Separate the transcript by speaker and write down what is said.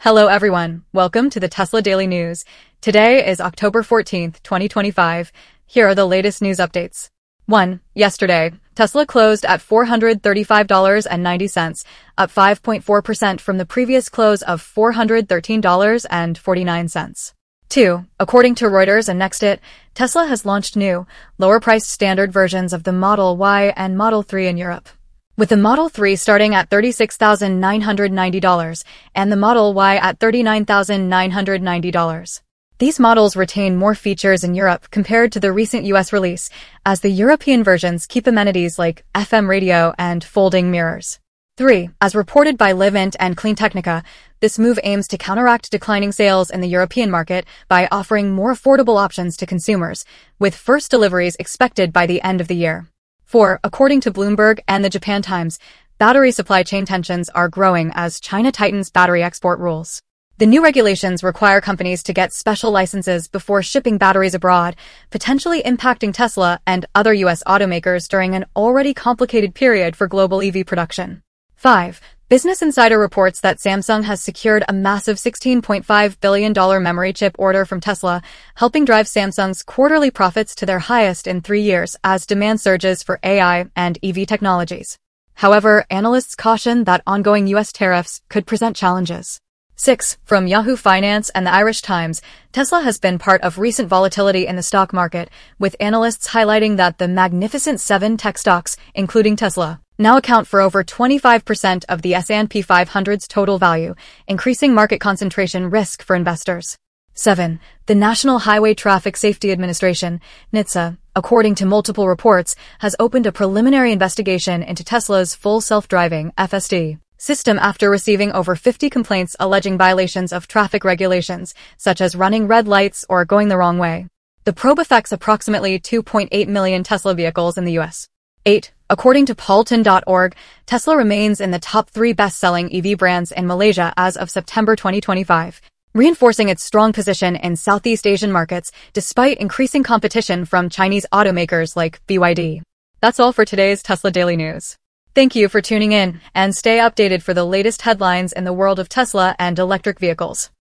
Speaker 1: Hello everyone, welcome to the Tesla Daily News. Today is October 14th, 2025. Here are the latest news updates. 1. Yesterday, Tesla closed at $435.90, up 5.4% from the previous close of $413.49. 2. According to Reuters and Nextit, Tesla has launched new, lower-priced standard versions of the Model Y and Model 3 in Europe, with the Model 3 starting at $36,990 and the Model Y at $39,990. These models retain more features in Europe compared to the recent US release, as the European versions keep amenities like FM radio and folding mirrors. 3. As reported by Livent and CleanTechnica, this move aims to counteract declining sales in the European market by offering more affordable options to consumers, with first deliveries expected by the end of the year. 4. According to Bloomberg and the Japan Times, battery supply chain tensions are growing as China tightens battery export rules. The new regulations require companies to get special licenses before shipping batteries abroad, potentially impacting Tesla and other US automakers during an already complicated period for global EV production. 5. Business Insider reports that Samsung has secured a massive $16.5 billion memory chip order from Tesla, helping drive Samsung's quarterly profits to their highest in 3 years as demand surges for AI and EV technologies. However, analysts caution that ongoing US tariffs could present challenges. 6. From Yahoo Finance and the Irish Times, Tesla has been part of recent volatility in the stock market, with analysts highlighting that the Magnificent Seven tech stocks, including Tesla, now account for over 25% of the S&P 500's total value, increasing market concentration risk for investors. 7. The National Highway Traffic Safety Administration, NHTSA, according to multiple reports, has opened a preliminary investigation into Tesla's full self-driving (FSD) system after receiving over 50 complaints alleging violations of traffic regulations, such as running red lights or going the wrong way. The probe affects approximately 2.8 million Tesla vehicles in the US. 8. According to Paulton.org, Tesla remains in the top 3 best-selling EV brands in Malaysia as of September 2025, reinforcing its strong position in Southeast Asian markets despite increasing competition from Chinese automakers like BYD. That's all for today's Tesla Daily News. Thank you for tuning in, and stay updated for the latest headlines in the world of Tesla and electric vehicles.